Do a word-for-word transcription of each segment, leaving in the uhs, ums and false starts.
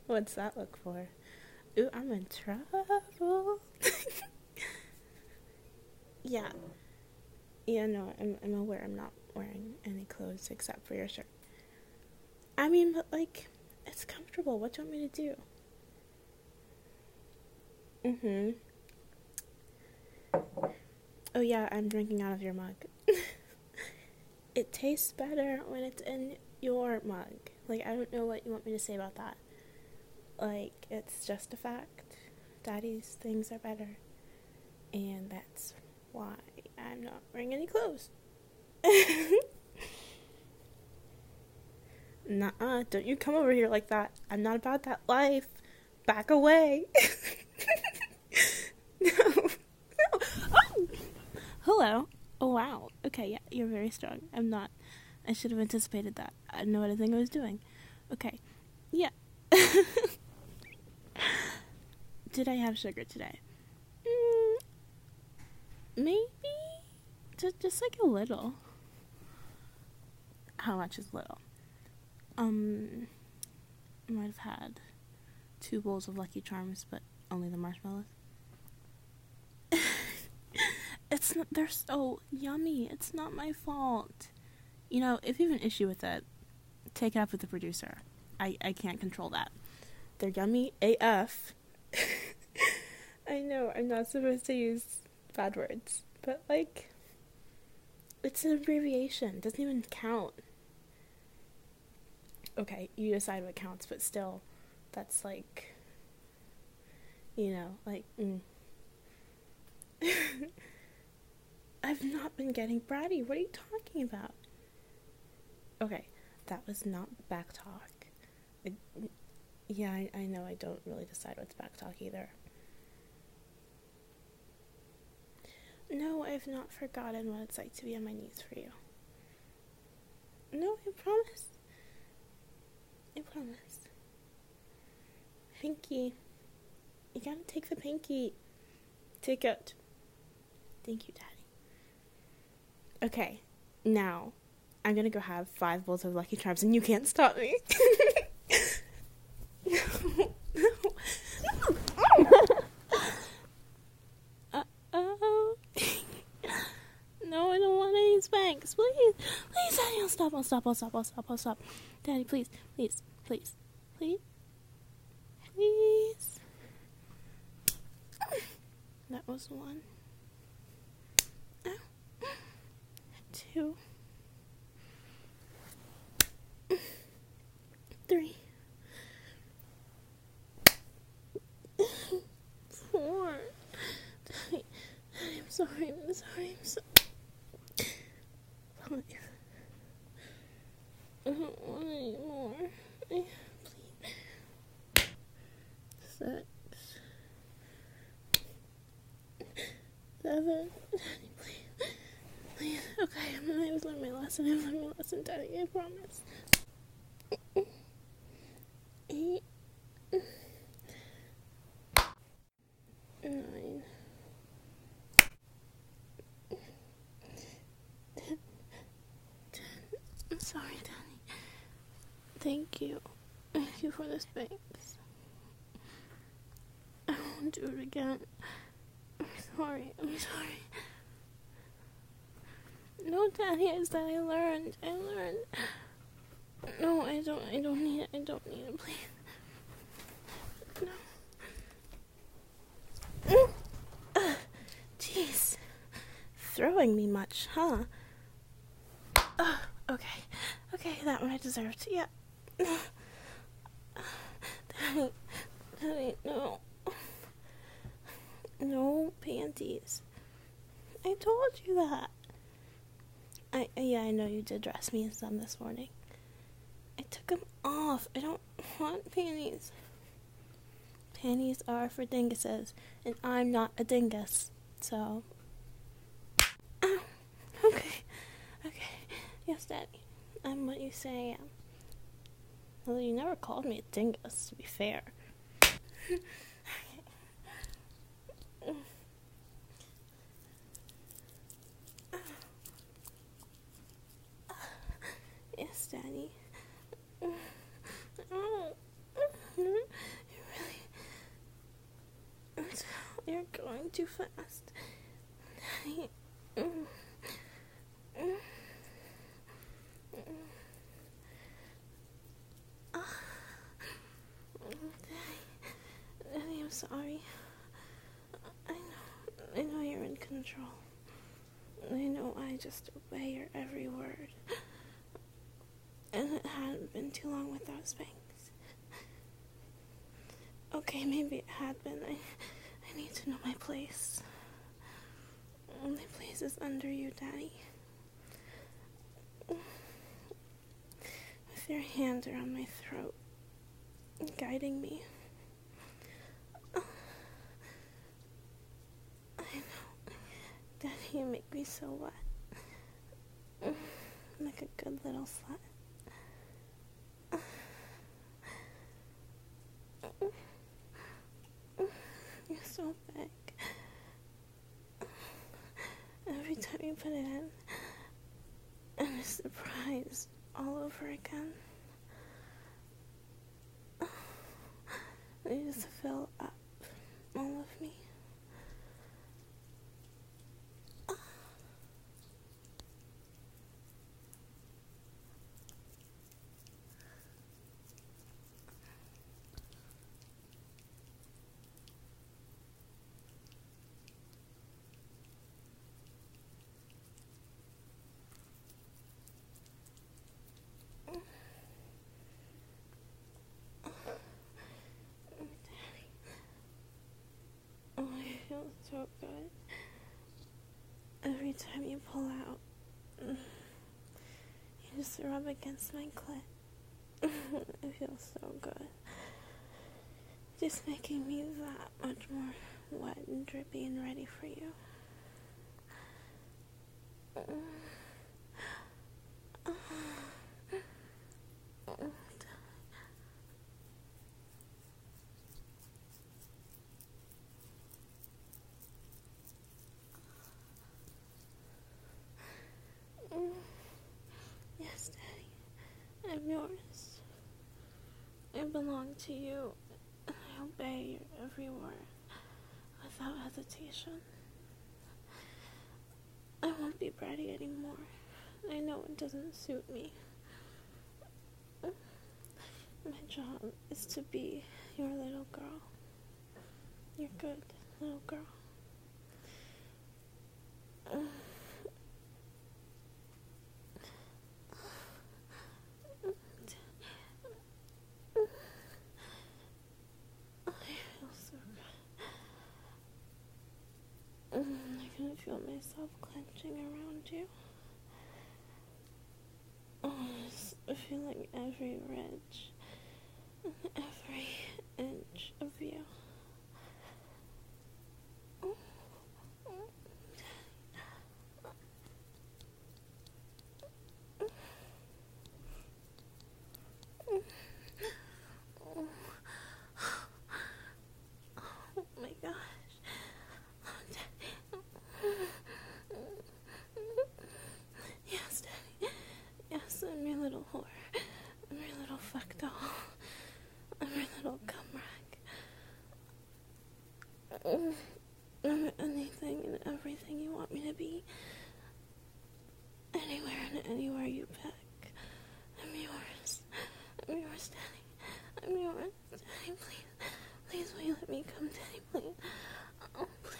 What's that look for? Ooh, I'm in trouble. Yeah. Yeah, no, I'm, I'm aware I'm not wearing any clothes except for your shirt. I mean, but, like, it's comfortable. What do you want me to do? Mm-hmm. Oh, yeah, I'm drinking out of your mug. It tastes better when it's in your mug. Like, I don't know what you want me to say about that. Like, it's just a fact. Daddy's things are better. And that's why I'm not wearing any clothes. Nuh-uh, don't you come over here like that. I'm not about that life. Back away. No. No. Oh! Hello. Oh, wow. Okay, yeah, you're very strong. I'm not. I should have anticipated that. I didn't know what I think I was doing. Okay. Yeah. Did I have sugar today? Mm, maybe. Just, just like a little. How much is little? Um, I might have had two bowls of Lucky Charms, but only the marshmallows. It's not, they're so yummy. It's not my fault. You know, if you have an issue with it, take it up with the producer. I, I can't control that. They're yummy A F. I know, I'm not supposed to use bad words, but, like, it's an abbreviation. It doesn't even count. Okay, you decide what counts, but still, that's, like, you know, like, mm. I've not been getting bratty. What are you talking about? Okay, that was not back talk. I, yeah, I, I know I don't really decide what's back talk either. No, I've not forgotten what it's like to be on my knees for you. No, I promise. I promise. Pinky. You gotta take the pinky. Take it. Thank you, Daddy. Okay, now I'm gonna go have five bowls of Lucky Charms and you can't stop me. No, no. Uh-oh. No, I don't want any spanks. Please, please, Daddy, I'll stop, I'll stop, I'll stop, I'll stop, I'll stop. Daddy, please, please, please, please, please. That was one. Two. Three. Four. Daddy, Daddy, I'm sorry, I'm sorry, I'm sorry. Five. I don't want any more. I, please. Six. Seven. Daddy, please. Please. Okay, I'm gonna learn my lesson. I've learned my lesson, Daddy, I promise. Eight. Nine. Ten. Ten. I'm sorry, Daddy. Thank you. Thank you for the spanks. I won't do it again. I'm sorry. I'm sorry. No, Daddy, it's that I learned. I learned. No, I don't. I don't need it. I don't need it. Please. No. Uh, jeez. Throwing me much, huh? Uh, okay. Okay, that one I deserved. Yeah. Daddy. Daddy, no. No panties. I told you that. I yeah, I know you did dress me in some this morning. I took them off. I don't want panties. Panties are for dinguses, and I'm not a dingus, so. Oh, okay, okay. Yes, Daddy, I'm what you say I am. Well, you never called me a dingus, to be fair. Yes, Daddy. going too fast. Daddy. Mm. Mm. Mm. Ah. Daddy. Daddy, I'm sorry. I know. I know you're in control. I know I just obey your every word. And it hadn't been too long without spanks. Okay, maybe it had been. I, I need to know my place. My place is under you, Daddy. With your hand around my throat, guiding me. I know. Daddy, you make me so wet. Like a good little slut. You're so big. Every time you put it in, I'm surprised all over again. You just fill up all of me. Oh, I feel so good. Every time you pull out, you just rub against my clit. It feels so good. Just making me that much more wet and drippy and ready for you. Yes, Daddy. I'm yours. I belong to you. And I obey your every word without hesitation. I won't be bratty anymore. I know it doesn't suit me. My job is to be your little girl. Your good little girl. I can feel myself clenching around you. Oh, just feeling every ridge, every inch of you. Oh my gosh. Yes, Daddy. Yes, I'm your little whore. I'm your little fuck doll. I'm your little cum rag. I'm anything and everything you want me to be. Anywhere and anywhere you pick. I'm yours. I'm yours, Daddy. I'm yours. Daddy, please. Please, will you let me come, Daddy, please? Oh, please.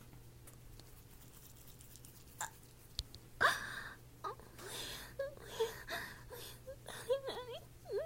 Oh, please. Please. Please. Daddy, Daddy.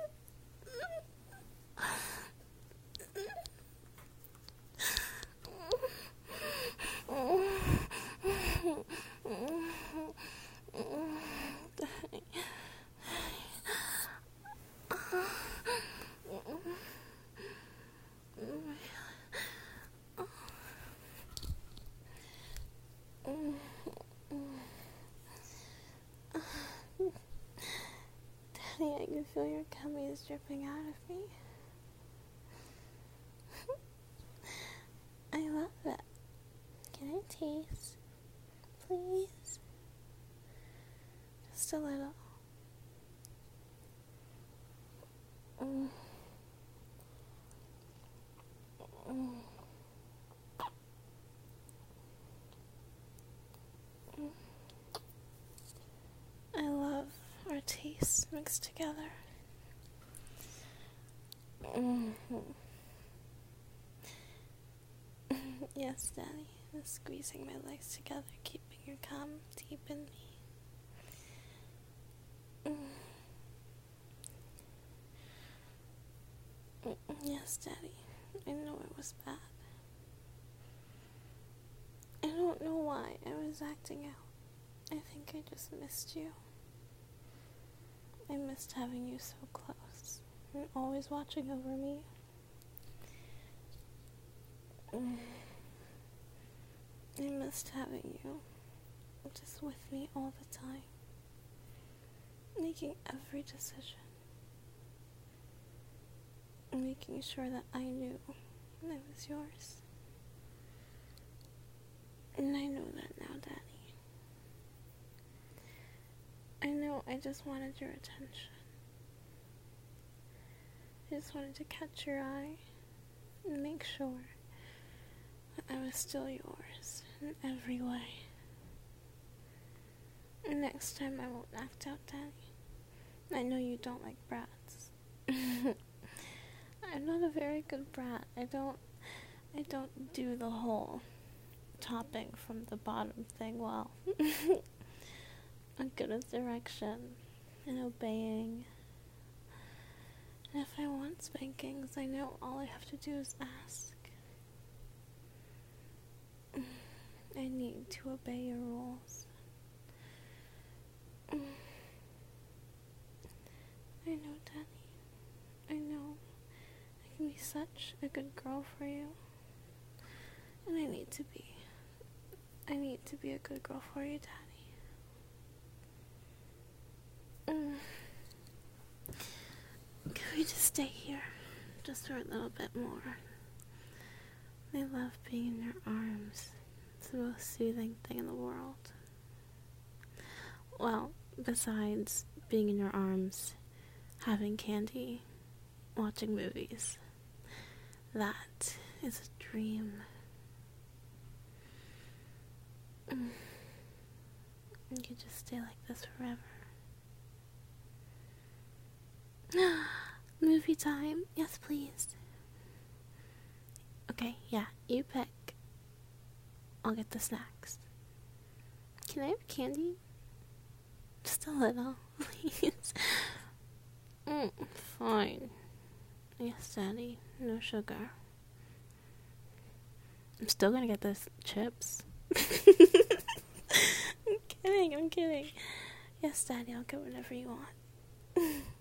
Daddy, I can feel your gummies dripping out of me. I love it. Can I taste? Please? Just a little. Mm. Mm. tastes mixed together. Mm-hmm. Yes, Daddy. Just squeezing my legs together, keeping your cum deep in me. Mm. Yes, Daddy. I know it was bad. I don't know why I was acting out. I think I just missed you. I missed having you so close and always watching over me. I missed having you just with me all the time, making every decision, making sure that I knew I was yours. And I know that now, Daddy. I know I just wanted your attention. I just wanted to catch your eye and make sure that I was still yours in every way. And next time I won't act out, Daddy. I know you don't like brats. I'm not a very good brat. I don't I don't do the whole topping from the bottom thing well. I'm good at direction and obeying. And if I want spankings, I know all I have to do is ask. I need to obey your rules. I know, Daddy. I know I can be such a good girl for you. And I need to be. I need to be a good girl for you, Daddy. Mm. Can we just stay here just for a little bit more? I love being in your arms. It's the most soothing thing in the world. Well, besides being in your arms, having candy, watching movies. That is a dream. Mm. You could just stay like this forever. Movie time? Yes, please. Okay, yeah, you pick. I'll get the snacks. Can I have candy? Just a little, please. Mm, fine. Yes, Daddy. No sugar. I'm still gonna get those chips. I'm kidding, I'm kidding. Yes, Daddy, I'll get whatever you want.